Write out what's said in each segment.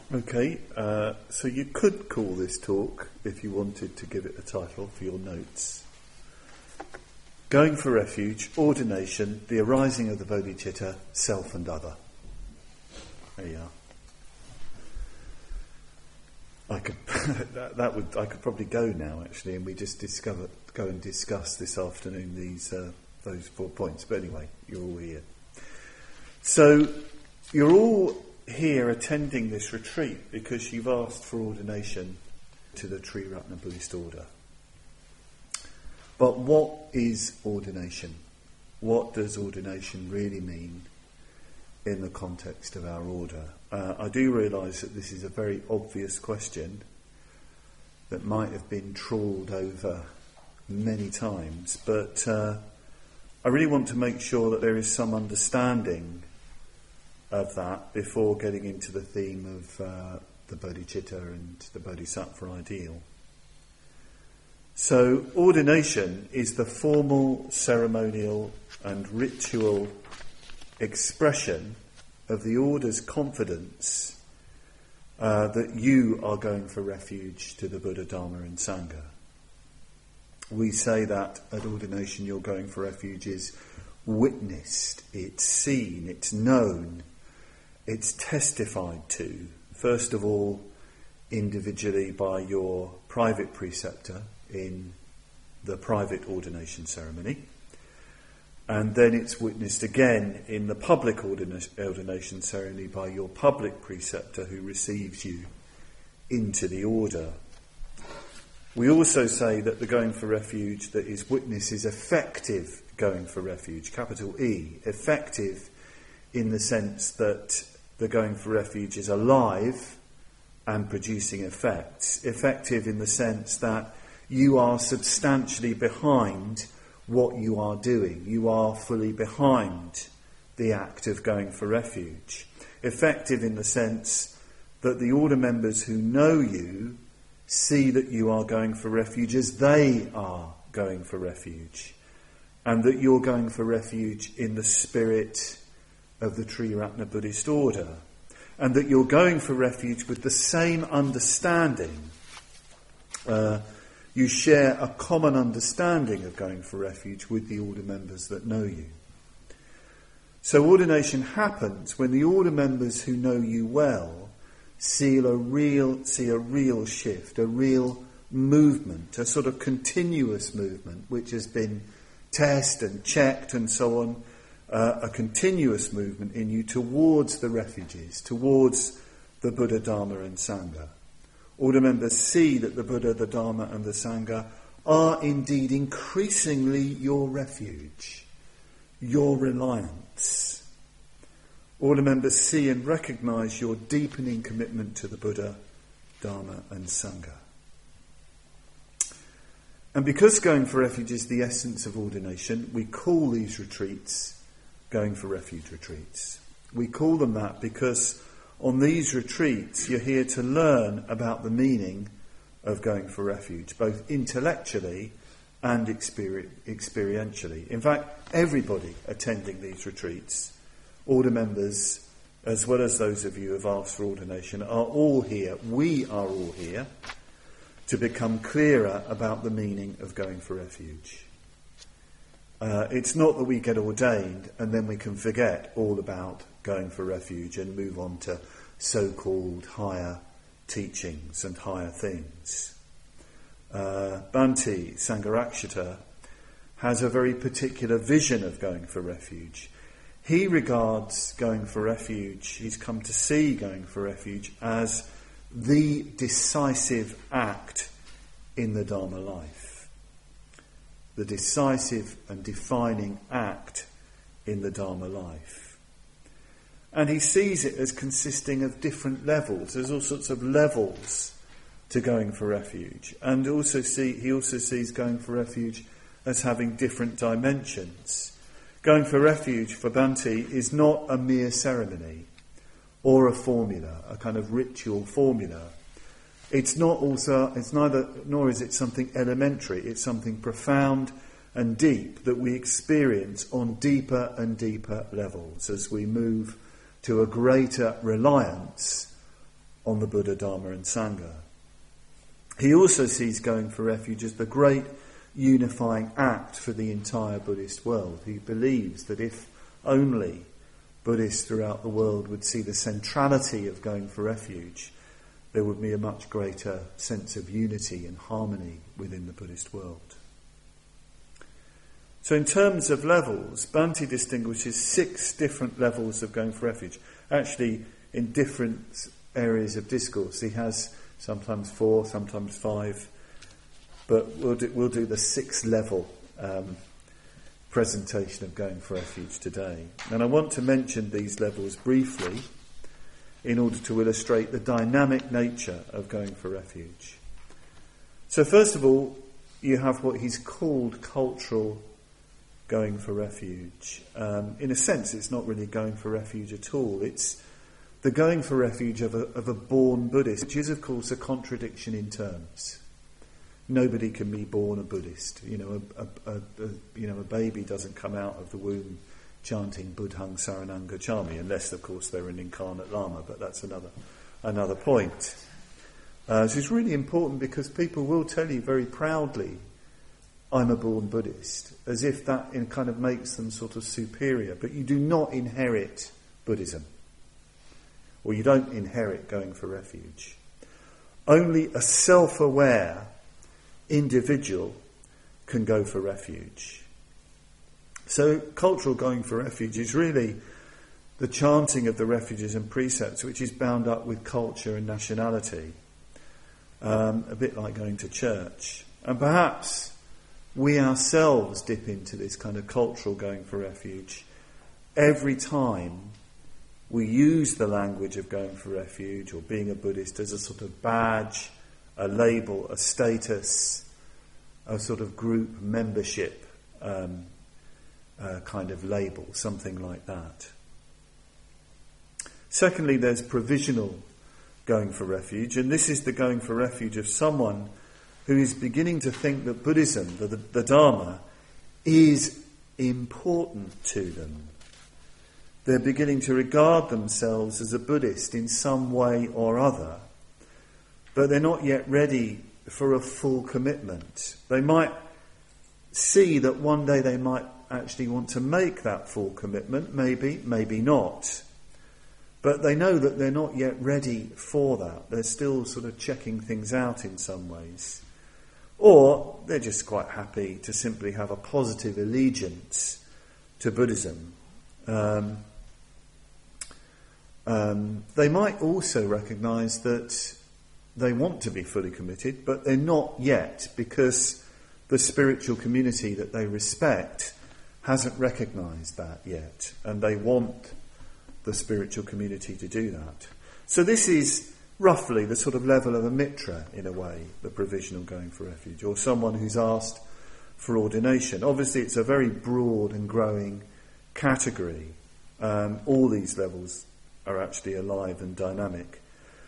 Okay, so you could call this talk, if you wanted to give it a title for your notes, Going for Refuge, Ordination, the Arising of the Bodhicitta, Self and Other. There you are. I could probably go now actually, and we just go and discuss this afternoon those 4 points. But anyway, you're all here. So you're all here attending this retreat because you've asked for ordination to the Triratna Buddhist order. But what is ordination? What does ordination really mean in the context of our order? I do realise that this is a very obvious question that might have been trawled over many times, but I really want to make sure that there is some understanding of that before getting into the theme of the bodhicitta and the bodhisattva ideal. So ordination is the formal, ceremonial and ritual expression of the order's confidence that you are going for refuge to the Buddha, Dharma and Sangha. We say that at ordination you're going for refuge is witnessed, it's seen, it's known, it's testified to, first of all, individually by your private preceptor in the private ordination ceremony, and then it's witnessed again in the public ordination ceremony by your public preceptor who receives you into the order. We also say that the going for refuge that is witnessed is effective going for refuge, capital E, effective in the sense that the going for refuge is alive and producing effects. Effective in the sense that you are substantially behind what you are doing. You are fully behind the act of going for refuge. Effective in the sense that the order members who know you see that you are going for refuge as they are going for refuge, and that you're going for refuge in the spirit of the Triratna Buddhist order, and that you're going for refuge with the same understanding. You share a common understanding of going for refuge with the order members that know you. So ordination happens when the order members who know you well see a real shift, a real movement, a sort of continuous movement which has been tested and checked and so on, a continuous movement in you towards the refuges, towards the Buddha, Dharma and Sangha. Order members see that the Buddha, the Dharma and the Sangha are indeed increasingly your refuge, your reliance. Order members see and recognise your deepening commitment to the Buddha, Dharma and Sangha. And because going for refuge is the essence of ordination, we call these retreats going for refuge retreats. We call them that because on these retreats you're here to learn about the meaning of going for refuge, both intellectually and experientially. In fact, everybody attending these retreats, order members as well as those of you who have asked for ordination, are all here. We are all here to become clearer about the meaning of going for refuge. It's not that we get ordained and then we can forget all about going for refuge and move on to so-called higher teachings and higher things. Bhante Sangharakshita has a very particular vision of going for refuge. He regards going for refuge, he's come to see going for refuge as the decisive act in the Dharma life. The decisive and defining act in the Dharma life. And he sees it as consisting of different levels. There's all sorts of levels to going for refuge. And he also sees going for refuge as having different dimensions. Going for refuge for Bhante is not a mere ceremony or a formula, a kind of ritual formula. Nor is it something elementary. It's something profound and deep that we experience on deeper and deeper levels as we move to a greater reliance on the Buddha, Dharma and Sangha. He also sees going for refuge as the great unifying act for the entire Buddhist world. He believes that if only Buddhists throughout the world would see the centrality of going for refuge, there would be a much greater sense of unity and harmony within the Buddhist world. So in terms of levels, Bhante distinguishes 6 different levels of going for refuge. Actually, in different areas of discourse. He has sometimes 4, sometimes 5, but we'll do the 6th level presentation of going for refuge today. And I want to mention these levels briefly in order to illustrate the dynamic nature of going for refuge. So first of all, you have what he's called cultural going for refuge. In a sense, it's not really going for refuge at all. It's the going for refuge of a born Buddhist, which is, of course, a contradiction in terms. Nobody can be born a Buddhist. A baby doesn't come out of the womb chanting Buddhang Saranang Gacchami, unless, of course, they're an incarnate Lama. But that's another point. So it's really important because people will tell you very proudly, "I'm a born Buddhist," as if that kind of makes them sort of superior. But you do not inherit Buddhism. Or you don't inherit going for refuge. Only a self-aware individual can go for refuge. So cultural going for refuge is really the chanting of the refuges and precepts, which is bound up with culture and nationality, a bit like going to church. And perhaps we ourselves dip into this kind of cultural going for refuge every time we use the language of going for refuge or being a Buddhist as a sort of badge, a label, a status, a sort of group membership kind of label, something like that. Secondly, there's provisional going for refuge, and this is the going for refuge of someone who is beginning to think that Buddhism, the Dharma, is important to them. They're beginning to regard themselves as a Buddhist in some way or other, but they're not yet ready for a full commitment. They might see that one day they might actually want to make that full commitment, maybe not. But they know that they're not yet ready for that. They're still sort of checking things out in some ways. Or they're just quite happy to simply have a positive allegiance to Buddhism. They might also recognise that they want to be fully committed, but they're not yet, because the spiritual community that they respect hasn't recognised that yet, and they want the spiritual community to do that. So this is roughly the sort of level of a mitra, in a way, the provisional going for refuge, or someone who's asked for ordination. Obviously it's a very broad and growing category. All these levels are actually alive and dynamic,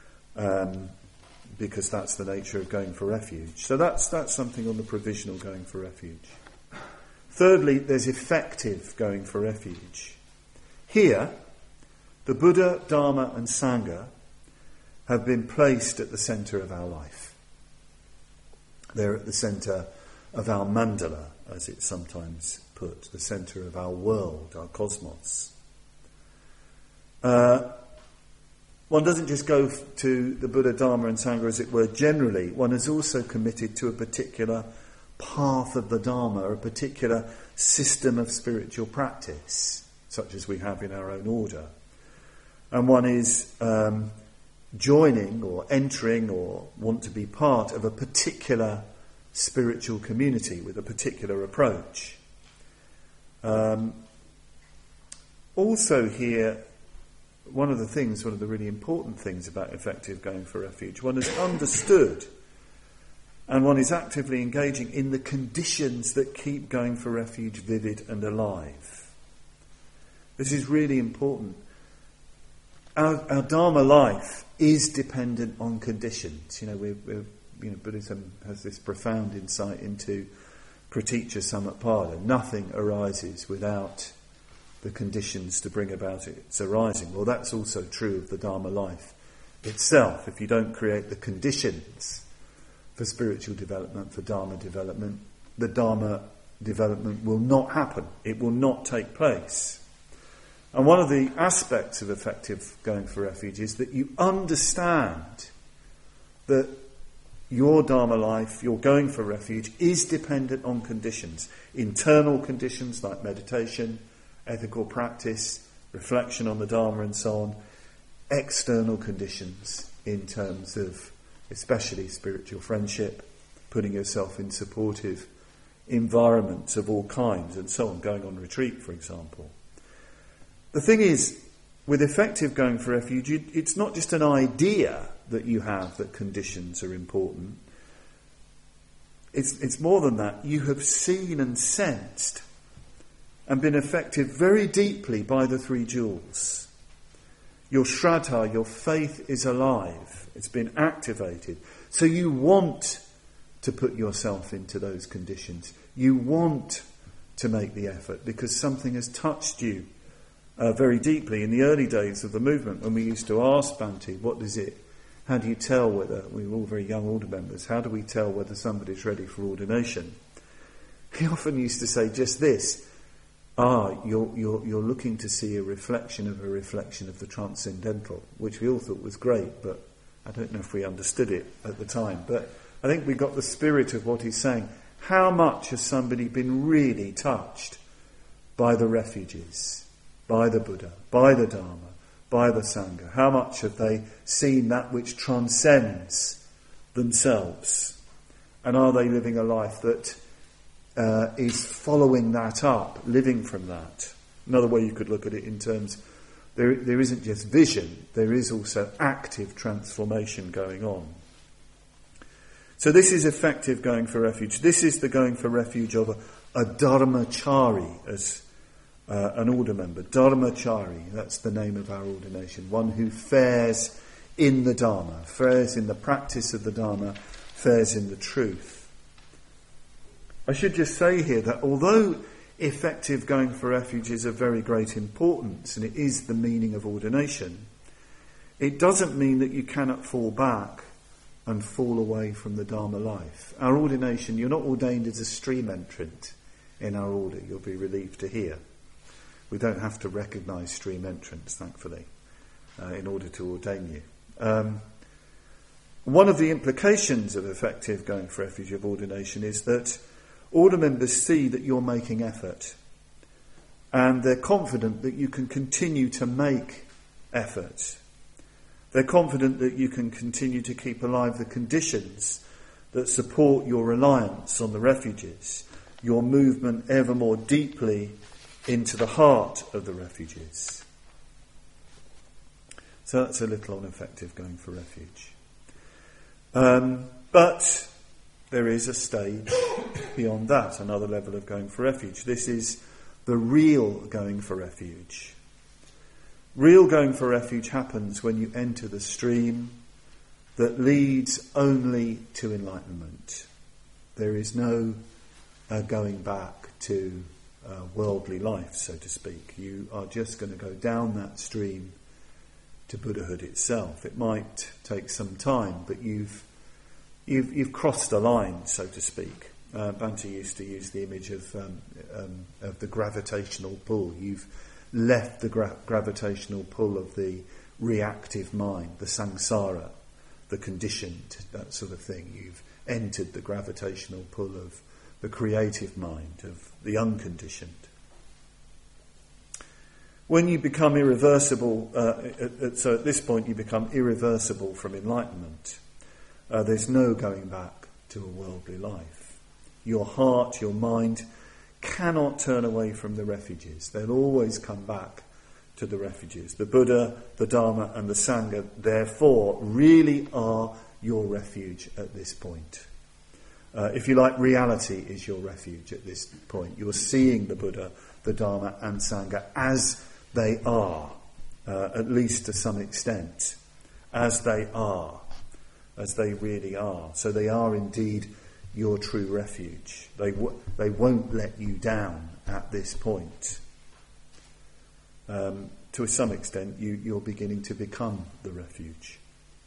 because that's the nature of going for refuge. So that's something on the provisional going for refuge. Thirdly, there's effective going for refuge. Here, the Buddha, Dharma and Sangha have been placed at the centre of our life. They're at the centre of our mandala, as it's sometimes put, the centre of our world, our cosmos. One doesn't just go to the Buddha, Dharma and Sangha, as it were, generally. One is also committed to a particular path of the Dharma, or a particular system of spiritual practice, such as we have in our own order. And one is joining or entering or want to be part of a particular spiritual community with a particular approach. Also here, one of the really important things about effective going for refuge, one has understood and one is actively engaging in the conditions that keep going for refuge vivid and alive. This is really important. Our Dharma life is dependent on conditions. Buddhism has this profound insight into Praticca Samutpada. Nothing arises without the conditions to bring about its arising. Well, that's also true of the Dharma life itself. If you don't create the conditions for spiritual development, for Dharma development, the Dharma development will not happen. It will not take place. And one of the aspects of effective going for refuge is that you understand that your Dharma life, your going for refuge, is dependent on conditions. Internal conditions like meditation, ethical practice, reflection on the Dharma and so on. External conditions in terms of especially spiritual friendship, putting yourself in supportive environments of all kinds and so on, going on retreat, for example. The thing is, with effective going for refuge, it's not just an idea that you have that conditions are important. It's more than that. You have seen and sensed and been affected very deeply by the three jewels. Your Shraddha, your faith is alive. It's been activated. So you want to put yourself into those conditions. You want to make the effort because something has touched you very deeply. In the early days of the movement, when we used to ask Bhante, how do you tell whether, we were all very young order members, how do we tell whether somebody's ready for ordination? He often used to say just this, you're looking to see a reflection of the transcendental, which we all thought was great, but I don't know if we understood it at the time. But I think we got the spirit of what he's saying. How much has somebody been really touched by the refuges, by the Buddha, by the Dharma, by the Sangha? How much have they seen that which transcends themselves? And are they living a life that is following that up, living from that? Another way you could look at it in terms, there isn't just vision, there is also active transformation going on. So this is effective going for refuge. This is the going for refuge of a dharmachari, as an order member. Dharmachari, that's the name of our ordination. One who fares in the Dharma, fares in the practice of the Dharma, fares in the truth. I should just say here that although effective going for refuge is of very great importance, and it is the meaning of ordination, it doesn't mean that you cannot fall back and fall away from the Dharma life. Our ordination, you're not ordained as a stream entrant in our order, you'll be relieved to hear. We don't have to recognise stream entrants, thankfully, in order to ordain you. One of the implications of effective going for refuge of ordination is that order members see that you're making effort, and they're confident that you can continue to make effort. They're confident that you can continue to keep alive the conditions that support your reliance on the refuges, your movement ever more deeply into the heart of the refuges. So that's a little on effective going for refuge. But there is a stage beyond that, another level of going for refuge. This is the real going for refuge. Real going for refuge happens when you enter the stream that leads only to enlightenment. There is no going back to worldly life, so to speak. You are just going to go down that stream to Buddhahood itself. It might take some time, but you've crossed the line, so to speak. Bhante used to use the image of the gravitational pull. You've left the gravitational pull of the reactive mind, the samsara, the conditioned, that sort of thing. You've entered the gravitational pull of the creative mind, of the unconditioned. When you become irreversible, so at this point you become irreversible from enlightenment. There's no going back to a worldly life. Your heart, your mind cannot turn away from the refuges. They'll always come back to the refuges. The Buddha, the Dharma and the Sangha, therefore, really are your refuge at this point. If you like, reality is your refuge at this point. You're seeing the Buddha, the Dharma and Sangha as they are, at least to some extent, as they are, as they really are. So they are indeed your true refuge. They won't let you down at this point. To some extent, you're beginning to become the refuge.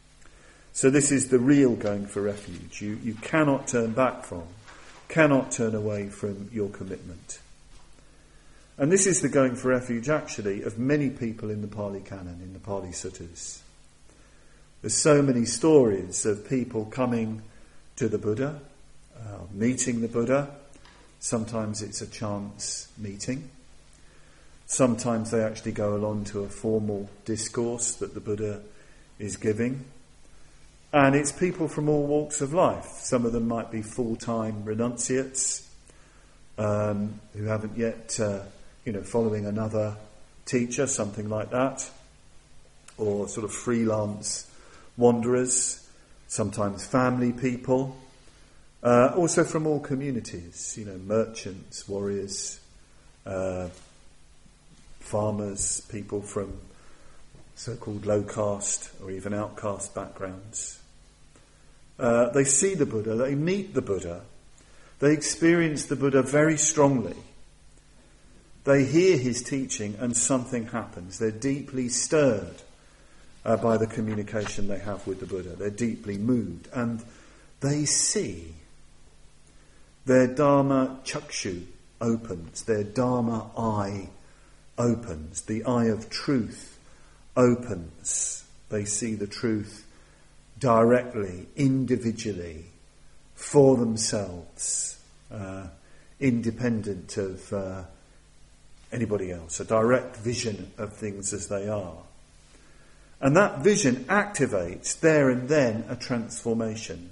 So this is the real going for refuge. You cannot turn back from, cannot turn away from your commitment. And this is the going for refuge, actually, of many people in the Pali Canon, in the Pali Suttas. There's so many stories of people coming to the Buddha, meeting the Buddha. Sometimes it's a chance meeting. Sometimes they actually go along to a formal discourse that the Buddha is giving. And it's people from all walks of life. Some of them might be full-time renunciates who haven't yet, following another teacher, something like that. Or sort of freelance wanderers, sometimes family people. Also from all communities, merchants, warriors, farmers, people from so-called low caste or even outcast backgrounds. They see the Buddha, they meet the Buddha, they experience the Buddha very strongly. They hear his teaching and something happens. They're deeply stirred by the communication they have with the Buddha. They're deeply moved and they see. Their Dharma chakshu opens, their Dharma eye opens, the eye of truth opens. They see the truth directly, individually, for themselves, independent of anybody else, a direct vision of things as they are. And that vision activates there and then a transformation.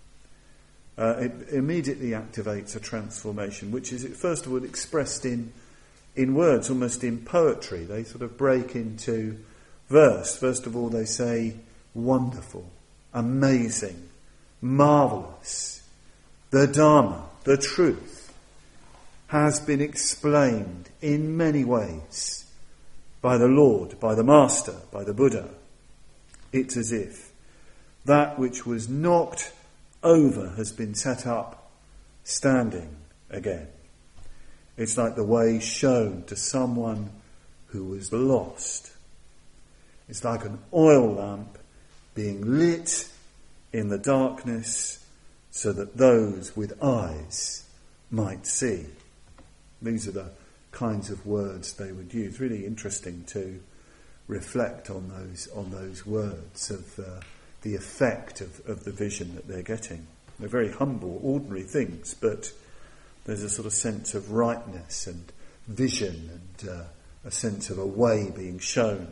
It immediately activates a transformation, which is first of all expressed in words, almost in poetry. They sort of break into verse. First of all they say, wonderful, amazing, marvellous. The Dharma, the truth, has been explained in many ways by the Lord, by the Master, by the Buddha. It's as if that which was knocked over has been set up standing again. It's like the way shown to someone who was lost. It's like an oil lamp being lit in the darkness so that those with eyes might see. These are the kinds of words they would use. Really interesting to reflect on those words of the effect of the vision that they're getting. They're very humble, ordinary things, but there's a sort of sense of rightness and vision and a sense of a way being shown.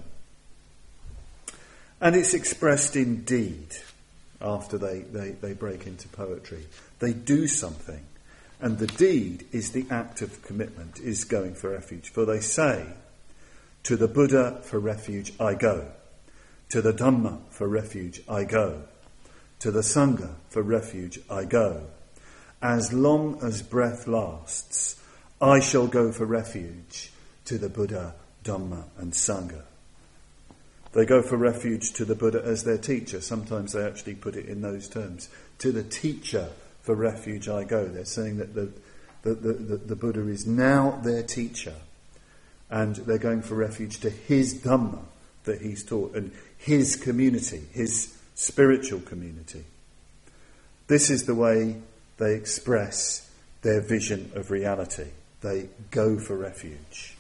And it's expressed in deed after they break into poetry. They do something, and the deed is the act of commitment, is going for refuge. For they say, to the Buddha for refuge I go. To the Dhamma for refuge I go. To the Sangha for refuge I go. As long as breath lasts, I shall go for refuge to the Buddha, Dhamma and Sangha. They go for refuge to the Buddha as their teacher. Sometimes they actually put it in those terms. To the teacher for refuge I go. They're saying that the Buddha is now their teacher. And they're going for refuge to his Dhamma that he's taught and his community, his spiritual community. This is the way they express their vision of reality. They go for refuge.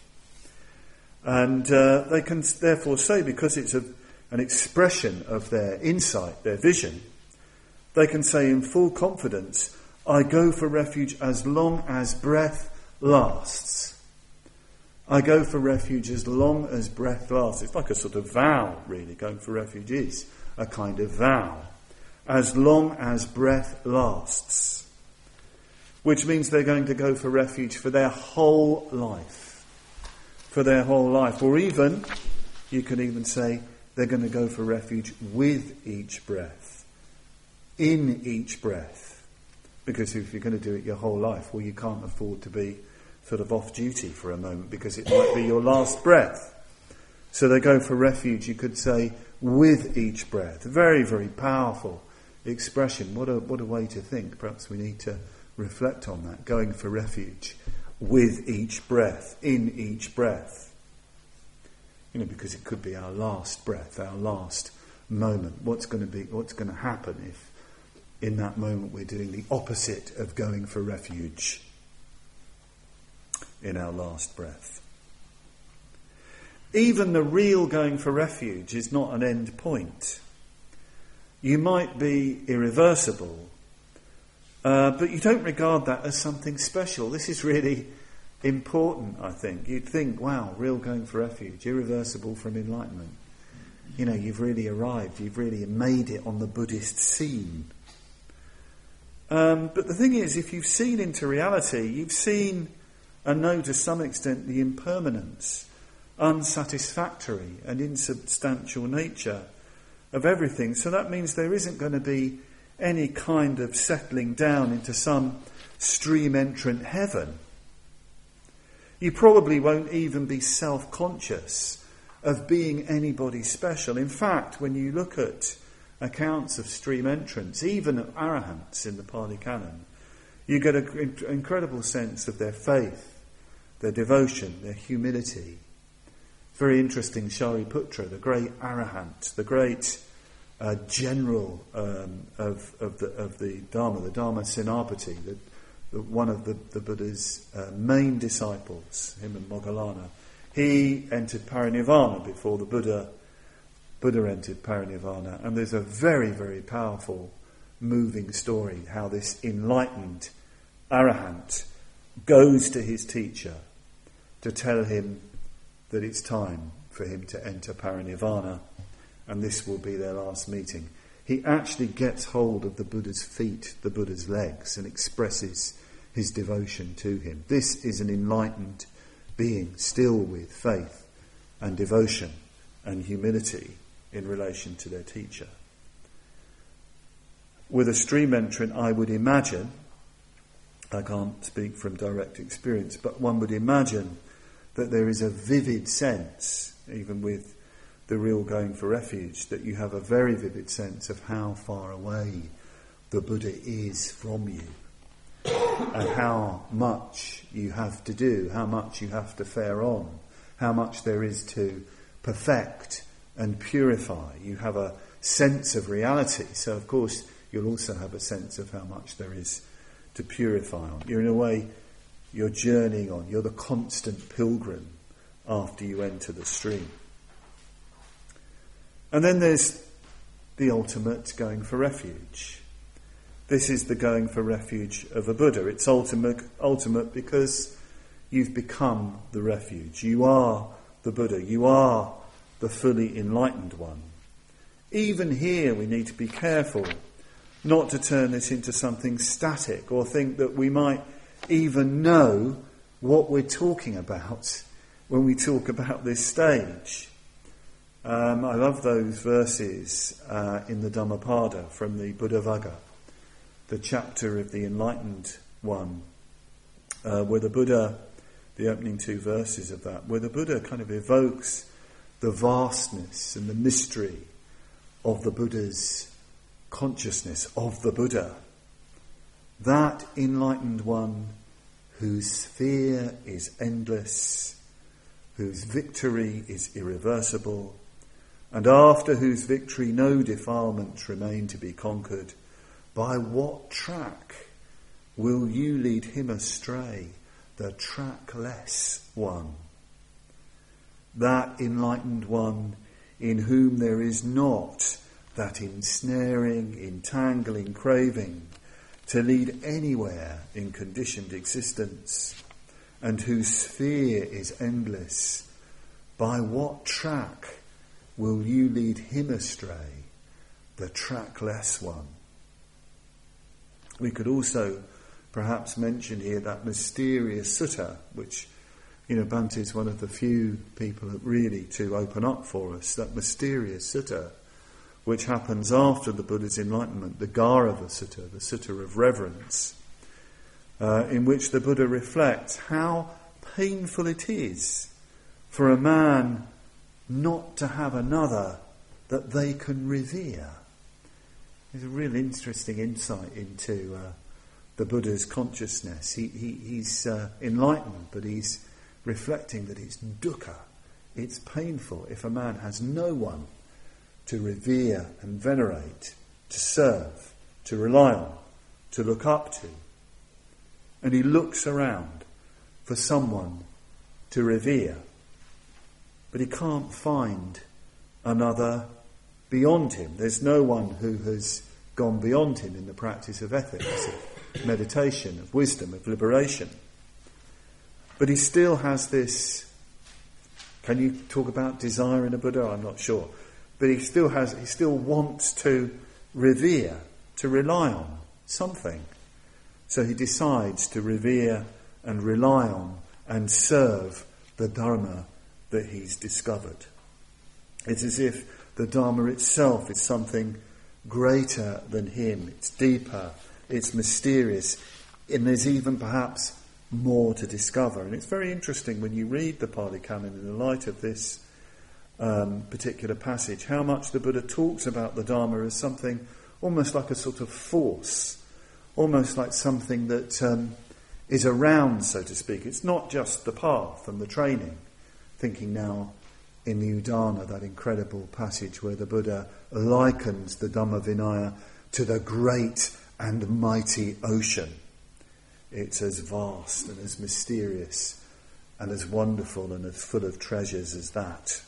And they can therefore say, because it's an expression of their insight, their vision, they can say in full confidence, I go for refuge as long as breath lasts. I go for refuge as long as breath lasts. It's like a sort of vow, really. Going for refuge is a kind of vow. As long as breath lasts. Which means they're going to go for refuge for their whole life. For their whole life. Or even, you could even say, they're going to go for refuge with each breath. In each breath. Because if you're going to do it your whole life, well, you can't afford to be sort of off duty for a moment because it might be your last breath. So they go for refuge, you could say, with each breath. Very, very powerful expression. What a way to think. Perhaps we need to reflect on that. Going for refuge with each breath, in each breath. Because it could be our last breath, our last moment? What's going to happen if in that moment we're doing the opposite of going for refuge in our last breath? Even the real going for refuge is not an end point. You might be irreversible, but you don't regard that as something special. This is really important, I think. You'd think, wow, real going for refuge, irreversible from enlightenment. You know, you've really arrived, you've really made it on the Buddhist scene. But the thing is, if you've seen into reality, you've seen and know to some extent the impermanence, unsatisfactory and insubstantial nature of everything. So that means there isn't going to be any kind of settling down into some stream entrant heaven. You probably won't even be self-conscious of being anybody special. In fact, when you look at accounts of stream entrants, even of arahants in the Pali Canon, you get an incredible sense of their faith, their devotion, their humility. Very interesting, Shariputra, the great arahant, the great general of the Dharma Senapati, one of the Buddha's main disciples, him and Moggallana. He entered parinirvana before the Buddha entered parinirvana, and there's a very, very powerful, moving story how this enlightened arahant goes to his teacher to tell him that it's time for him to enter parinirvana, and this will be their last meeting. He actually gets hold of the Buddha's feet, the Buddha's legs, and expresses his devotion to him. This is an enlightened being, still with faith and devotion and humility in relation to their teacher. With a stream entrant, I would imagine, I can't speak from direct experience, but one would imagine that there is a vivid sense, even with the real going for refuge, that you have a very vivid sense of how far away the Buddha is from you, and how much you have to do, how much you have to fare on, how much there is to perfect and purify. You have a sense of reality, so of course you'll also have a sense of how much there is to purify on. You're in a way, you're journeying on, you're the constant pilgrim after you enter the stream. And then there's the ultimate going for refuge. This is the going for refuge of a Buddha. It's ultimate because you've become the refuge. You are the Buddha. You are the fully enlightened one. Even here we need to be careful not to turn this into something static or think that we might even know what we're talking about when we talk about this stage. I love those verses in the Dhammapada from the Buddhavagga, the chapter of the enlightened one, where the Buddha, the opening two verses of that, where the Buddha kind of evokes the vastness and the mystery of the Buddha's consciousness, of the Buddha. That enlightened one whose sphere is endless, whose victory is irreversible, and after whose victory no defilements remain to be conquered, by what track will you lead him astray, the trackless one? That enlightened one in whom there is not that ensnaring, entangling craving to lead anywhere in conditioned existence, and whose sphere is endless. By what track will you lead him astray, the trackless one? We could also perhaps mention here that mysterious sutta, which, Bhante is one of the few people really to open up for us, that mysterious sutta, which happens after the Buddha's enlightenment, the Gaurava Sutta, the Sutta of Reverence, in which the Buddha reflects how painful it is for a man not to have another that they can revere. There's a real interesting insight into the Buddha's consciousness. He's enlightened, but he's reflecting that it's dukkha, it's painful if a man has no one to revere and venerate, to serve, to rely on, to look up to. And he looks around for someone to revere, but he can't find another beyond him. There's no one who has gone beyond him in the practice of ethics, of meditation, of wisdom, of liberation. But he still has this, can you talk about desire in a Buddha? I'm not sure. But he still wants to revere, to rely on something. So he decides to revere and rely on and serve the Dharma that he's discovered. It's as if the Dharma itself is something greater than him. It's deeper, it's mysterious, and there's even perhaps more to discover. And it's very interesting when you read the Pali Canon in the light of this particular passage, how much the Buddha talks about the Dharma as something almost like a sort of force, almost like something that is around, so to speak. It's not just the path and the training. Thinking now in the Udana, that incredible passage where the Buddha likens the Dhamma Vinaya to the great and mighty ocean. It's as vast and as mysterious and as wonderful and as full of treasures as that.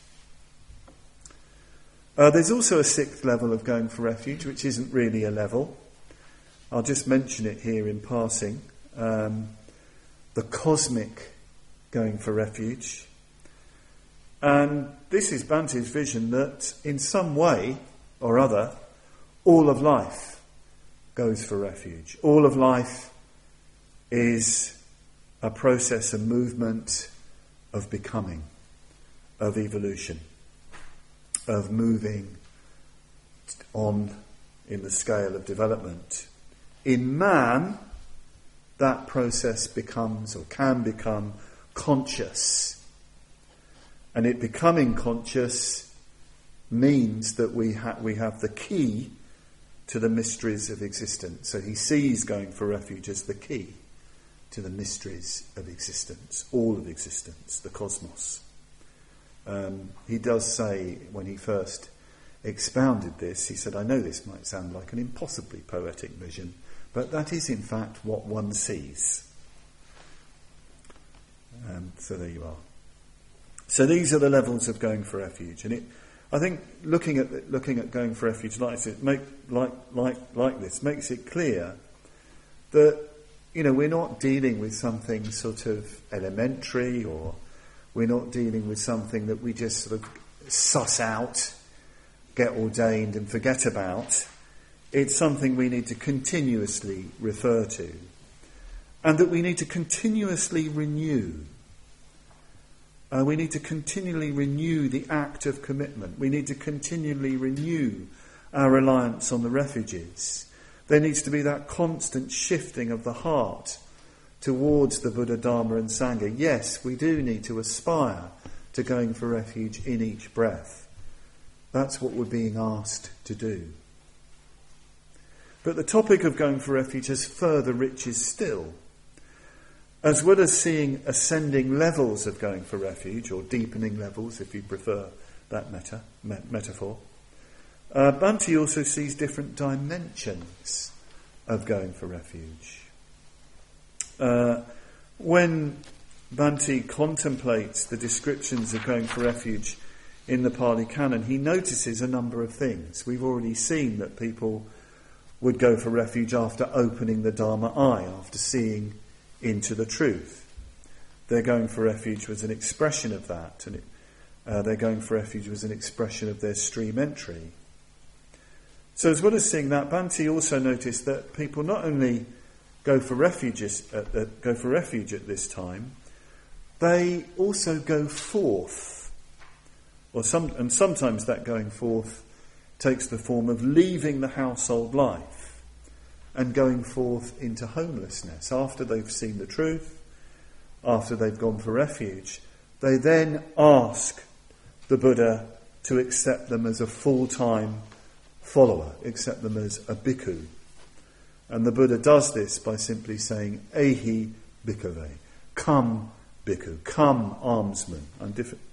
There's also a sixth level of going for refuge, which isn't really a level. I'll just mention it here in passing. The cosmic going for refuge. And this is Bhante's vision that in some way or other, all of life goes for refuge. All of life is a process, a movement of becoming, of evolution, of moving on in the scale of development. In man, that process becomes or can become conscious. And it becoming conscious means that we have the key to the mysteries of existence. So he sees going for refuge as the key to the mysteries of existence, all of existence, the cosmos. He does say, when he first expounded this, he said, I know this might sound like an impossibly poetic vision, but that is in fact what one sees. So there you are. So these are the levels of going for refuge, and I think looking at going for refuge like this makes it clear that we're not dealing with something sort of elementary, or we're not dealing with something that we just sort of suss out, get ordained and forget about. It's something we need to continuously refer to, and that we need to continuously renew. We need to continually renew the act of commitment. We need to continually renew our reliance on the refuges. There needs to be that constant shifting of the heart towards the Buddha, Dharma and Sangha. Yes, we do need to aspire to going for refuge in each breath. That's what we're being asked to do. But the topic of going for refuge has further riches still. As well as seeing ascending levels of going for refuge, or deepening levels if you prefer that metaphor, Bhante also sees different dimensions of going for refuge. When Bhante contemplates the descriptions of going for refuge in the Pali Canon, he notices a number of things. We've already seen that people would go for refuge after opening the Dharma eye, after seeing into the truth. Their going for refuge was an expression of that, and their going for refuge was an expression of their stream entry. So as well as seeing that, Bhante also noticed that people not only go for refuge at this time, they also go forth. And sometimes that going forth takes the form of leaving the household life and going forth into homelessness. After they've seen the truth, after they've gone for refuge, they then ask the Buddha to accept them as a full-time follower, accept them as a bhikkhu. And the Buddha does this by simply saying, Ehi bhikkhave, come bhikkhu, come almsman. I'm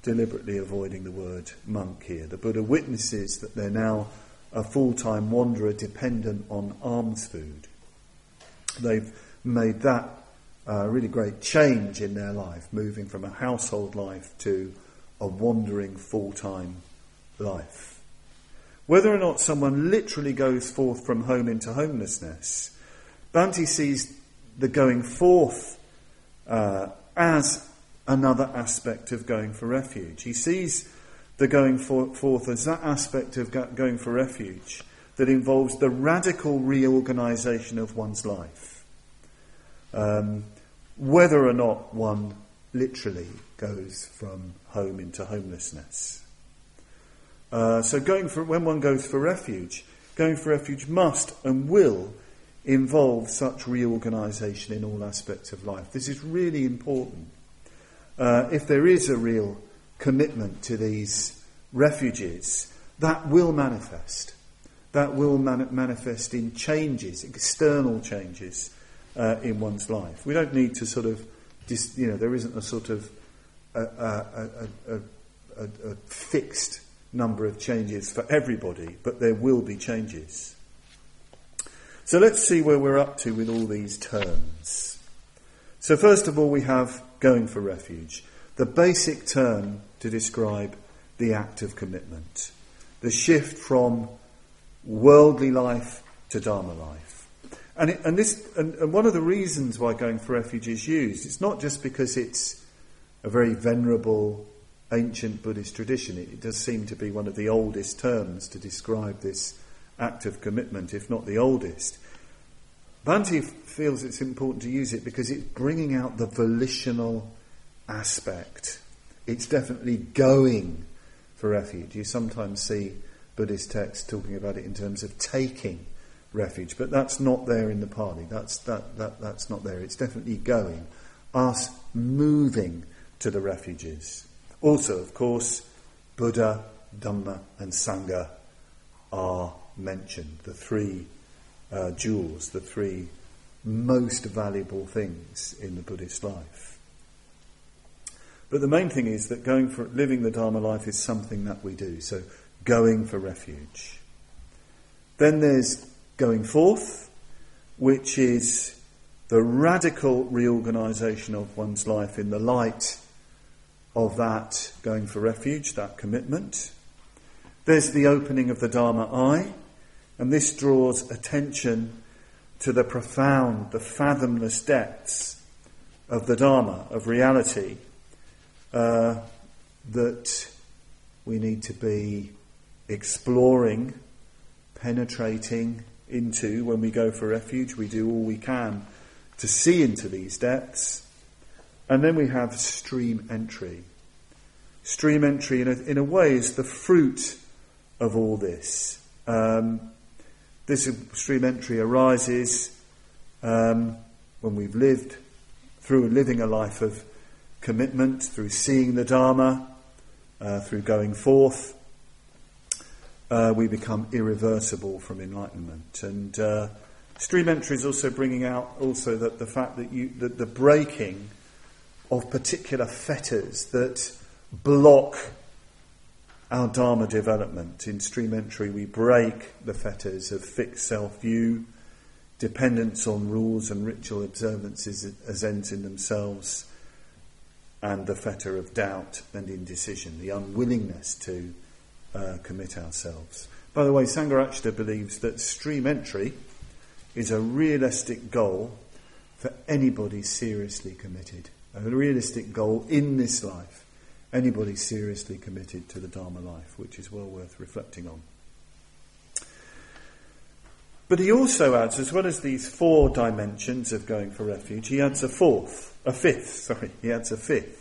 deliberately avoiding the word monk here. The Buddha witnesses that they're now a full-time wanderer dependent on alms food. They've made that really great change in their life, moving from a household life to a wandering full-time life. Whether or not someone literally goes forth from home into homelessness, Bhante sees the going forth as another aspect of going for refuge. He sees the going forth as that aspect of going for refuge that involves the radical reorganisation of one's life, whether or not one literally goes from home into homelessness. So when one goes for refuge, going for refuge must and will involve such reorganisation in all aspects of life. This is really important. If there is a real commitment to these refuges, that will manifest. That will manifest in changes, external changes in one's life. We don't need to sort of, there isn't a sort of a fixed number of changes for everybody, but there will be changes. So let's see where we're up to with all these terms. So first of all, we have going for refuge, the basic term to describe the act of commitment, the shift from worldly life to Dharma life. And one of the reasons why going for refuge is used, it's not just because it's a very venerable ancient Buddhist tradition. It does seem to be one of the oldest terms to describe this act of commitment, if not the oldest. Bhante feels it's important to use it because it's bringing out the volitional aspect. It's definitely going for refuge. You sometimes see Buddhist texts talking about it in terms of taking refuge, but that's not there in the Pali. That's not there. It's definitely going. Us moving to the refuges. Also, of course, Buddha, Dhamma and Sangha are mentioned. The three jewels, the three most valuable things in the Buddhist life. But the main thing is that living the Dharma life is something that we do. So going for refuge. Then there's going forth, which is the radical reorganisation of one's life in the light of that going for refuge, that commitment. There's the opening of the Dharma eye, and this draws attention to the profound, the fathomless depths of the Dharma, of reality, that we need to be exploring, penetrating into when we go for refuge. We do all we can to see into these depths. And then we have stream entry. Stream entry, in a way, is the fruit of all this. This stream entry arises when we've lived through living a life of commitment, through seeing the Dharma, through going forth. We become irreversible from enlightenment. And stream entry is also bringing out also that the fact that the breaking of particular fetters that block our Dharma development. In stream entry we break the fetters of fixed self-view, dependence on rules and ritual observances as ends in themselves, and the fetter of doubt and indecision, the unwillingness to commit ourselves. By the way, Sangharakshita believes that stream entry is a realistic goal for anybody seriously committed. A realistic goal in this life. Anybody seriously committed to the Dharma life, which is well worth reflecting on. But he also adds, as well as these four dimensions of going for refuge, he adds a fifth.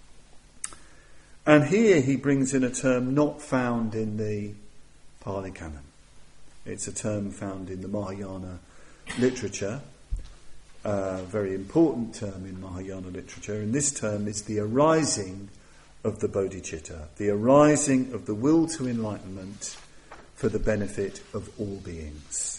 And here he brings in a term not found in the Pali Canon. It's a term found in the Mahayana literature, a very important term in Mahayana literature, and this term is the arising of the bodhicitta, the arising of the will to enlightenment for the benefit of all beings.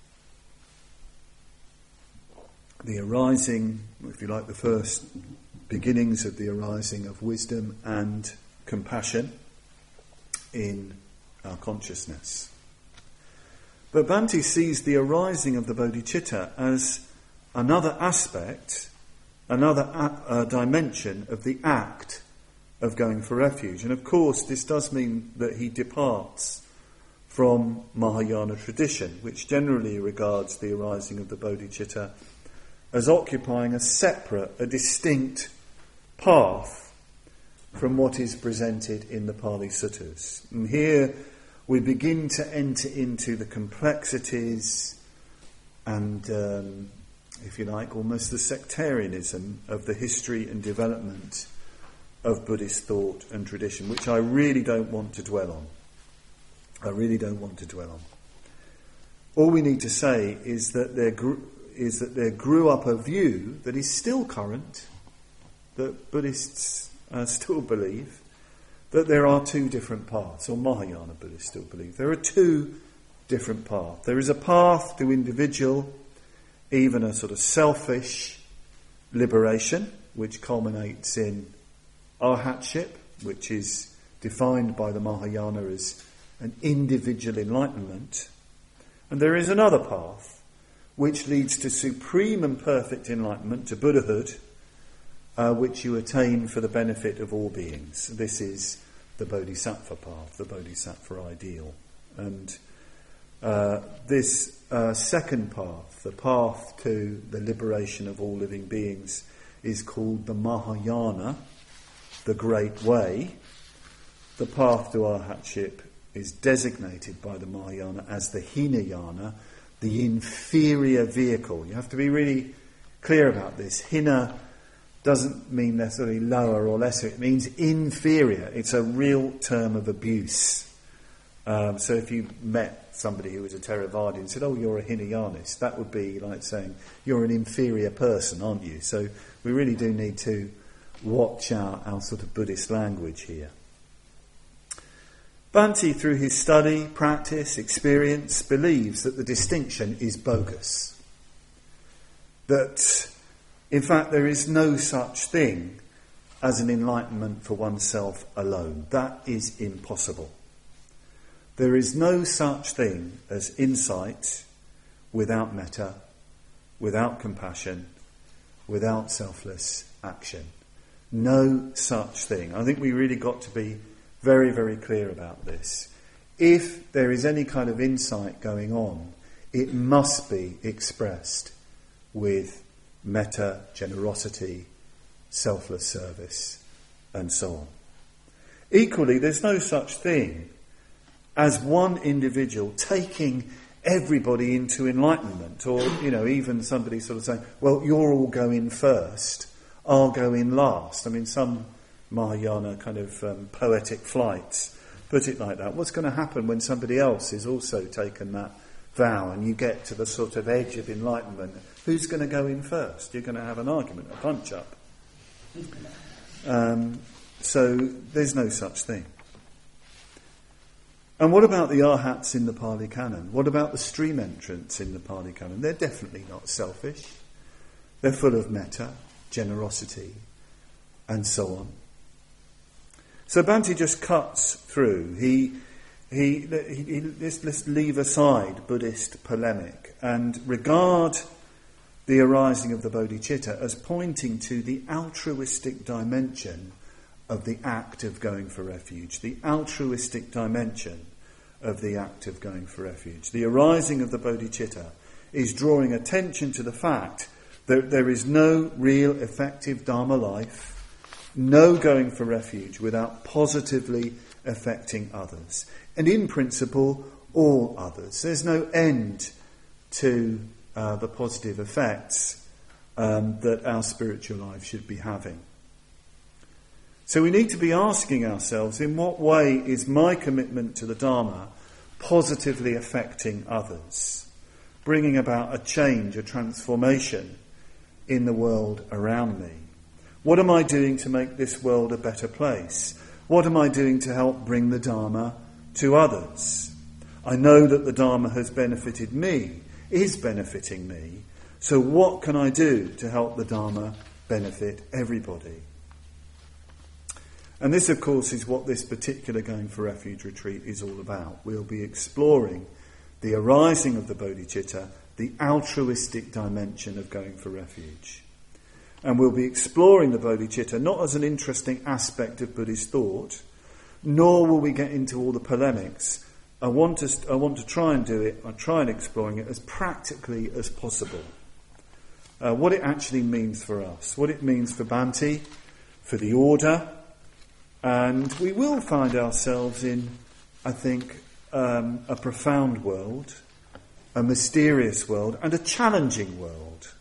The arising, if you like, the first beginnings of the arising of wisdom and compassion in our consciousness. But Bhante sees the arising of the bodhicitta as another aspect, another dimension of the act of going for refuge. And of course this does mean that he departs from Mahayana tradition, which generally regards the arising of the bodhicitta as occupying a separate, a distinct path from what is presented in the Pali Suttas. And here we begin to enter into the complexities and, if you like, almost the sectarianism of the history and development of Buddhist thought and tradition, which I really don't want to dwell on. All we need to say is that there grew up a view that is still current, that Buddhists still believe, that there are two different paths, or Mahayana Buddhists still believe. There are two different paths. There is a path to individual, even a sort of selfish liberation, which culminates in arhatship, which is defined by the Mahayana as an individual enlightenment. And there is another path which leads to supreme and perfect enlightenment, to Buddhahood, which you attain for the benefit of all beings. This is the Bodhisattva path, the Bodhisattva ideal. And this second path, the path to the liberation of all living beings, is called the Mahayana, the Great Way. The path to arhatship is designated by the Mahayana as the Hinayana, the inferior vehicle. You have to be really clear about this. Hina doesn't mean necessarily lower or lesser, it means inferior. It's a real term of abuse. So if you met somebody who was a Theravada and said, "Oh, you're a Hinayanist," that would be like saying, "You're an inferior person, aren't you?" So we really do need to watch our sort of Buddhist language here. Bhante, through his study, practice, experience, believes that the distinction is bogus. That, in fact, there is no such thing as an enlightenment for oneself alone. That is impossible. There is no such thing as insight without metta, without compassion, without selfless action. No such thing. I think we really got to be very, very clear about this. If there is any kind of insight going on, it must be expressed with metta, generosity, selfless service, and so on. Equally, there's no such thing as one individual taking everybody into enlightenment, or, even somebody sort of saying, "Well, you're all going first, I'll go in last." I mean, some Mahayana kind of poetic flights put it like that. What's going to happen when somebody else has also taken that vow and you get to the sort of edge of enlightenment? Who's going to go in first? You're going to have an argument, a punch-up. So there's no such thing. And what about the arhats in the Pali Canon? What about the stream entrants in the Pali Canon? They're definitely not selfish. They're full of metta, generosity, and so on. So Bhante just cuts through. Let's leave aside Buddhist polemic and regard the arising of the bodhicitta as pointing to the altruistic dimension of the act of going for refuge. The altruistic dimension of the act of going for refuge. The arising of the bodhicitta is drawing attention to the fact that there is no real effective Dharma life, no going for refuge without positively affecting others. And in principle, all others. There's no end to the positive effects that our spiritual life should be having. So we need to be asking ourselves, in what way is my commitment to the Dharma positively affecting others, bringing about a change, a transformation in the world around me? What am I doing to make this world a better place? What am I doing to help bring the Dharma to others? I know that the Dharma has benefited me, is benefiting me, so what can I do to help the Dharma benefit everybody. And this, of course, is what this particular Going for Refuge retreat is all about. We'll be exploring the arising of the bodhicitta, the altruistic dimension of Going for Refuge. And we'll be exploring the bodhicitta not as an interesting aspect of Buddhist thought, nor will we get into all the polemics. I want to try and do it, I try and exploring it as practically as possible. What it actually means for us, what it means for Bhante, for the order, and we will find ourselves in, I think, a profound world, a mysterious world, and a challenging world.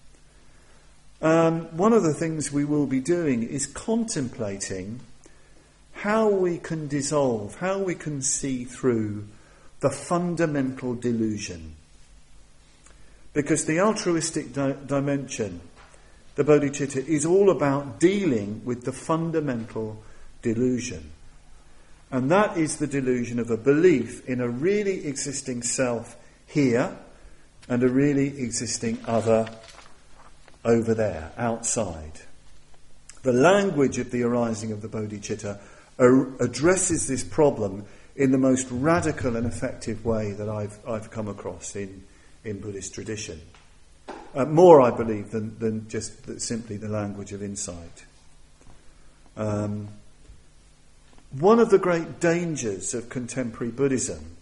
One of the things we will be doing is contemplating how we can dissolve, how we can see through the fundamental delusion. Because the altruistic dimension, the bodhicitta, is all about dealing with the fundamental delusion. And that is the delusion of a belief in a really existing self here and a really existing other over there, outside. The language of the arising of the bodhicitta addresses this problem in the most radical and effective way that I've come across in Buddhist tradition. More, I believe, than just simply the language of insight. One of the great dangers of contemporary Buddhism,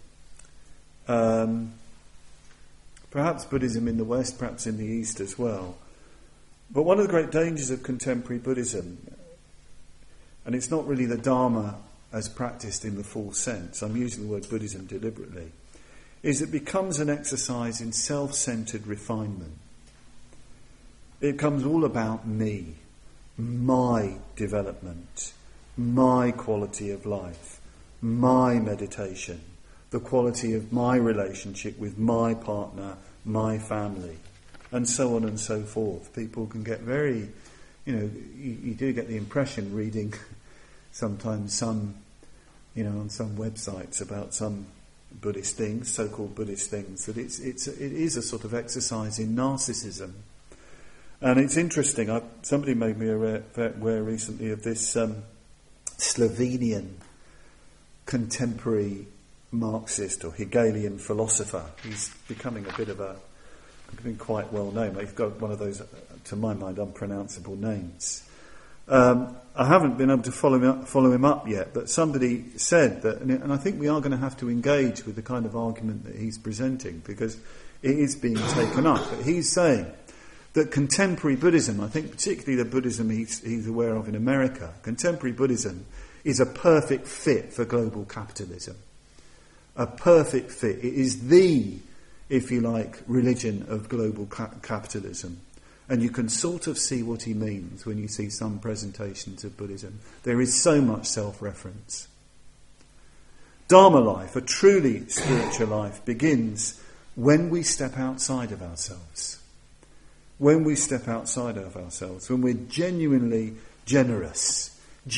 perhaps Buddhism in the West, perhaps in the East as well, but one of the great dangers of contemporary Buddhism, and it's not really the Dharma as practiced in the full sense, I'm using the word Buddhism deliberately, is it becomes an exercise in self-centred refinement. It becomes all about me, my development, my quality of life, my meditation, the quality of my relationship with my partner, my family, and so on and so forth. People can get very, you do get the impression reading sometimes some, on some websites about some Buddhist things, so-called Buddhist things, that it is a sort of exercise in narcissism. And it's interesting, somebody made me aware recently of this Slovenian contemporary Marxist or Hegelian philosopher. He's becoming quite well known. He's got one of those, to my mind, unpronounceable names. I haven't been able to follow him up yet, but somebody said that, and I think we are going to have to engage with the kind of argument that he's presenting, because it is being taken up. But he's saying that contemporary Buddhism, I think particularly the Buddhism he's aware of in America, contemporary Buddhism is a perfect fit for global capitalism. A perfect fit. It is the, if you like, religion of global capitalism. And you can sort of see what he means when you see some presentations of Buddhism. There is so much self-reference. Dharma life, a truly spiritual life, begins when we step outside of ourselves. When we step outside of ourselves, when we're genuinely generous,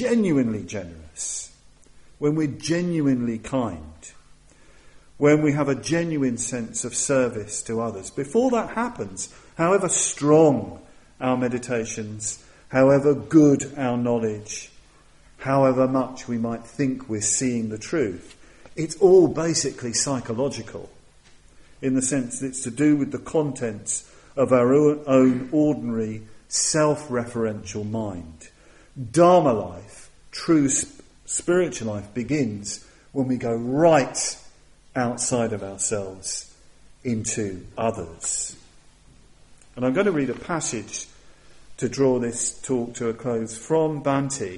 when we're genuinely kind, when we have a genuine sense of service to others. Before that happens, however strong our meditations, however good our knowledge, however much we might think we're seeing the truth, it's all basically psychological, in the sense that it's to do with the contents of our own ordinary self-referential mind. Dharma life, true spiritual life, begins when we go right outside of ourselves into others. And I'm going to read a passage to draw this talk to a close from Bhante.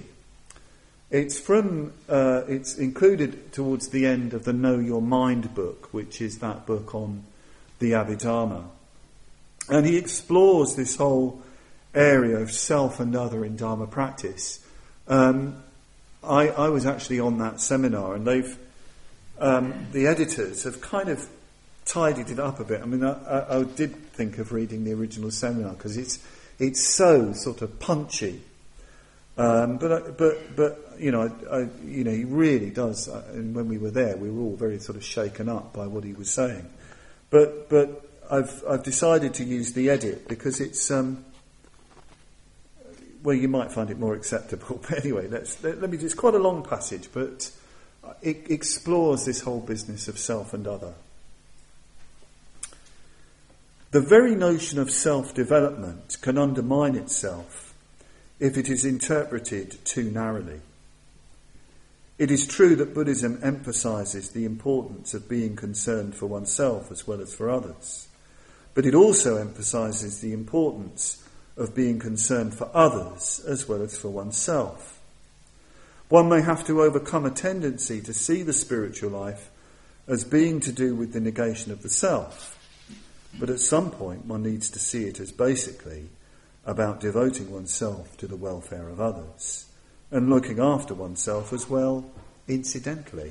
It's included towards the end of the Know Your Mind book, which is that book on the Abhidharma. And he explores this whole area of self and other in Dharma practice. I was actually on that seminar, and the editors have kind of tidied it up a bit. I mean, I did think of reading the original seminar because it's so sort of punchy. But he really does. And when we were there, we were all very sort of shaken up by what he was saying. But I've decided to use the edit because it's well, you might find it more acceptable. But anyway, let me. It's quite a long passage, but it explores this whole business of self and other. The very notion of self-development can undermine itself if it is interpreted too narrowly. It is true that Buddhism emphasises the importance of being concerned for oneself as well as for others, but it also emphasises the importance of being concerned for others as well as for oneself. One may have to overcome a tendency to see the spiritual life as being to do with the negation of the self, but at some point one needs to see it as basically about devoting oneself to the welfare of others and looking after oneself as well, incidentally.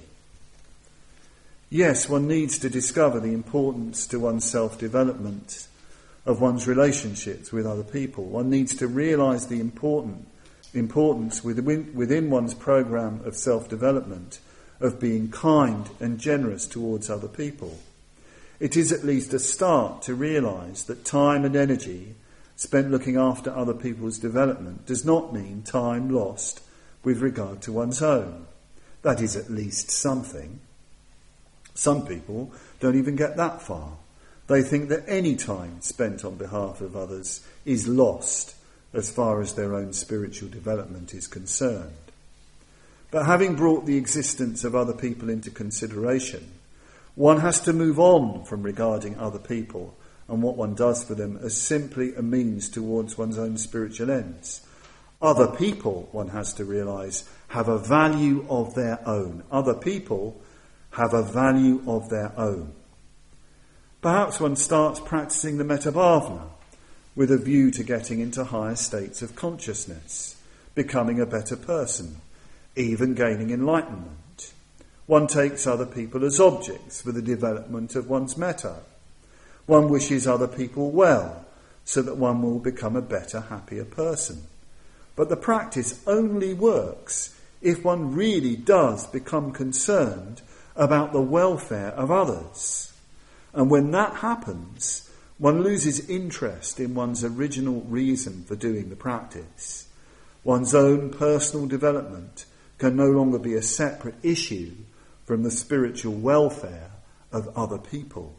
Yes, one needs to discover the importance to one's self-development of one's relationships with other people. One needs to realise the importance within one's programme of self-development of being kind and generous towards other people. It is at least a start to realise that time and energy spent looking after other people's development does not mean time lost with regard to one's own. That is at least something. Some people don't even get that far. They think that any time spent on behalf of others is lost as far as their own spiritual development is concerned. But having brought the existence of other people into consideration, one has to move on from regarding other people and what one does for them as simply a means towards one's own spiritual ends. Other people, one has to realise, have a value of their own. Other people have a value of their own. Perhaps one starts practicing the Metta-bhavana with a view to getting into higher states of consciousness, becoming a better person, even gaining enlightenment. One takes other people as objects for the development of one's metta. One wishes other people well, so that one will become a better, happier person. But the practice only works if one really does become concerned about the welfare of others. And when that happens, one loses interest in one's original reason for doing the practice. One's own personal development can no longer be a separate issue from the spiritual welfare of other people.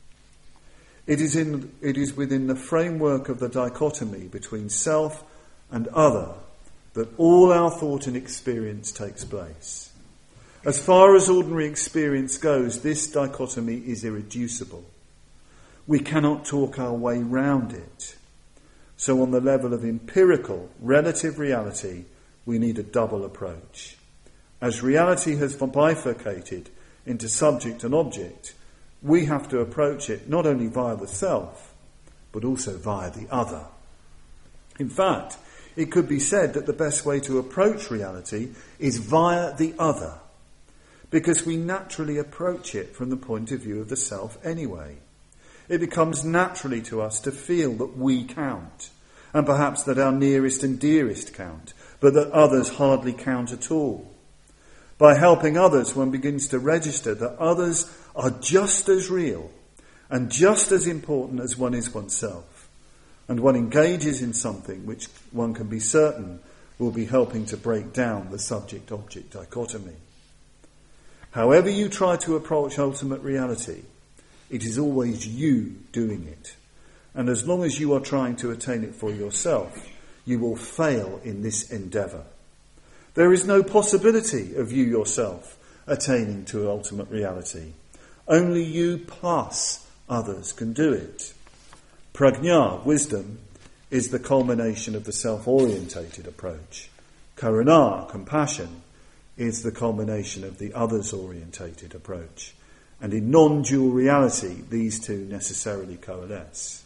It is within the framework of the dichotomy between self and other that all our thought and experience takes place. As far as ordinary experience goes, this dichotomy is irreducible. We cannot talk our way round it. So on the level of empirical, relative reality, we need a double approach. As reality has bifurcated into subject and object, we have to approach it not only via the self, but also via the other. In fact, it could be said that the best way to approach reality is via the other, because we naturally approach it from the point of view of the self anyway. It becomes naturally to us to feel that we count, and perhaps that our nearest and dearest count, but that others hardly count at all. By helping others, one begins to register that others are just as real and just as important as one is oneself, and one engages in something which one can be certain will be helping to break down the subject-object dichotomy. However you try to approach ultimate reality, it is always you doing it, and as long as you are trying to attain it for yourself, you will fail in this endeavour. There is no possibility of you yourself attaining to ultimate reality. Only you plus others can do it. Prajna, wisdom, is the culmination of the self-orientated approach. Karuna, compassion, is the culmination of the others-orientated approach. And in non-dual reality, these two necessarily coalesce.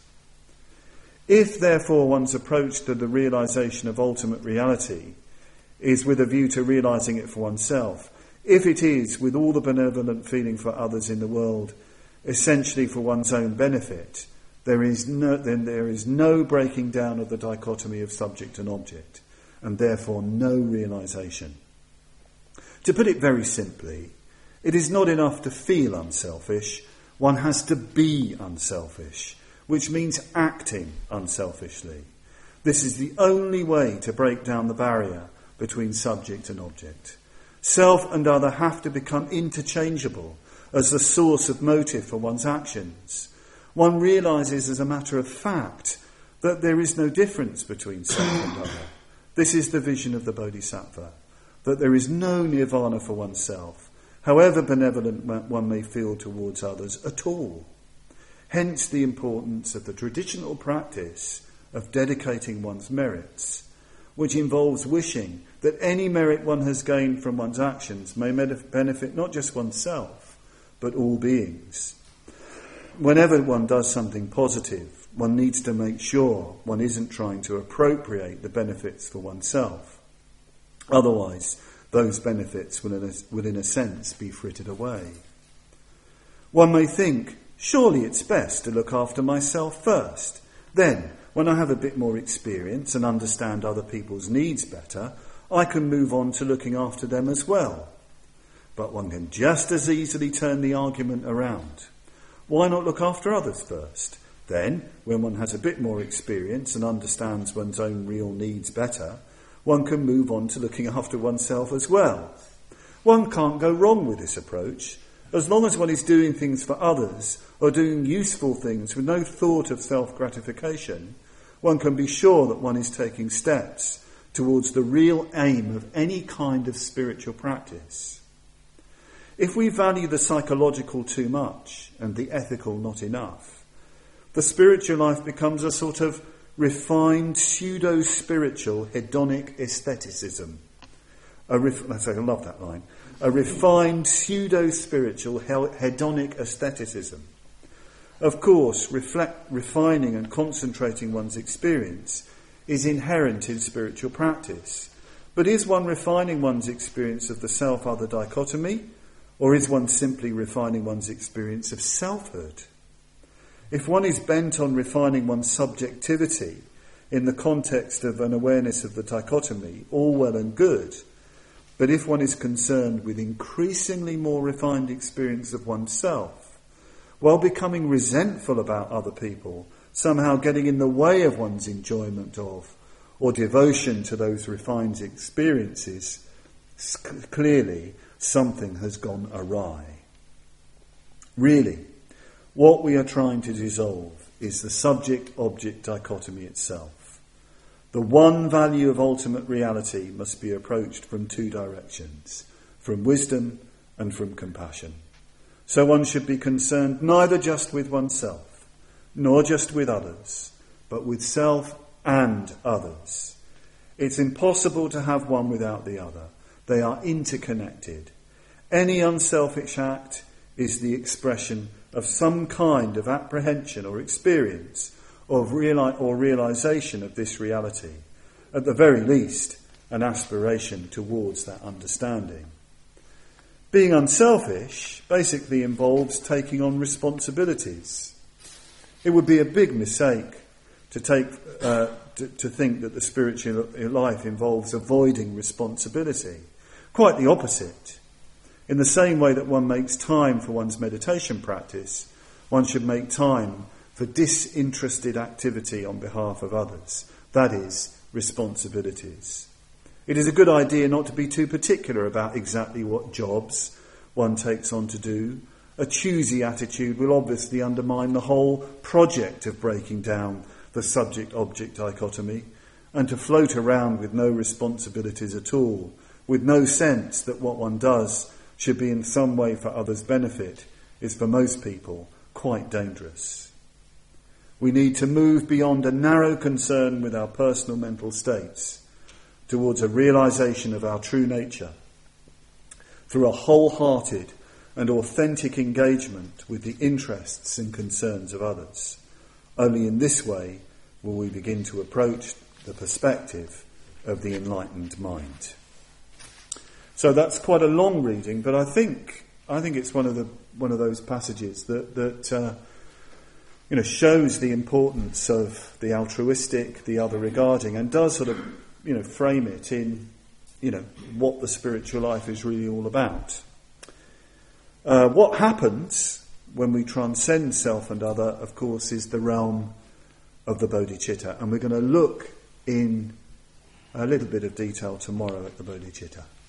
If, therefore, one's approach to the realisation of ultimate reality is with a view to realising it for oneself, if it is with all the benevolent feeling for others in the world, essentially for one's own benefit, then there is no breaking down of the dichotomy of subject and object, and therefore no realisation. To put it very simply, it is not enough to feel unselfish, one has to be unselfish, which means acting unselfishly. This is the only way to break down the barrier between subject and object. Self and other have to become interchangeable as the source of motive for one's actions. One realises as a matter of fact that there is no difference between self and other. This is the vision of the Bodhisattva, that there is no nirvana for oneself, however benevolent one may feel towards others at all. Hence the importance of the traditional practice of dedicating one's merits, which involves wishing that any merit one has gained from one's actions may benefit not just oneself, but all beings. Whenever one does something positive, one needs to make sure one isn't trying to appropriate the benefits for oneself. Otherwise, those benefits will in a sense be frittered away. One may think, surely it's best to look after myself first. Then, when I have a bit more experience and understand other people's needs better, I can move on to looking after them as well. But one can just as easily turn the argument around. Why not look after others first? Then, when one has a bit more experience and understands one's own real needs better, one can move on to looking after oneself as well. One can't go wrong with this approach. As long as one is doing things for others or doing useful things with no thought of self-gratification, one can be sure that one is taking steps towards the real aim of any kind of spiritual practice. If we value the psychological too much and the ethical not enough, the spiritual life becomes a sort of refined pseudo-spiritual hedonic aestheticism. I love that line. A refined pseudo-spiritual hedonic aestheticism. Of course, refining and concentrating one's experience is inherent in spiritual practice. But is one refining one's experience of the self-other dichotomy, or is one simply refining one's experience of selfhood? If one is bent on refining one's subjectivity in the context of an awareness of the dichotomy, all well and good. But if one is concerned with increasingly more refined experience of oneself, while becoming resentful about other people, somehow getting in the way of one's enjoyment of or devotion to those refined experiences, clearly something has gone awry. Really, what we are trying to dissolve is the subject-object dichotomy itself. The one value of ultimate reality must be approached from two directions, from wisdom and from compassion. So one should be concerned neither just with oneself, nor just with others, but with self and others. It's impossible to have one without the other. They are interconnected. Any unselfish act is the expression of some kind of apprehension or experience of realization of this reality. At the very least, an aspiration towards that understanding. Being unselfish basically involves taking on responsibilities. It would be a big mistake to think that the spiritual life involves avoiding responsibility. Quite the opposite. In the same way that one makes time for one's meditation practice, one should make time for disinterested activity on behalf of others. That is, responsibilities. It is a good idea not to be too particular about exactly what jobs one takes on to do. A choosy attitude will obviously undermine the whole project of breaking down the subject-object dichotomy, and to float around with no responsibilities at all, with no sense that what one does should be in some way for others' benefit, is for most people quite dangerous. We need to move beyond a narrow concern with our personal mental states towards a realization of our true nature through a wholehearted and authentic engagement with the interests and concerns of others. Only in this way will we begin to approach the perspective of the enlightened mind. So that's quite a long reading, but I think it's one of those passages that shows the importance of the altruistic, the other regarding, and does sort of frame it in what the spiritual life is really all about. What happens when we transcend self and other, of course, is the realm of the bodhicitta, and we're going to look in a little bit of detail tomorrow at the bodhicitta.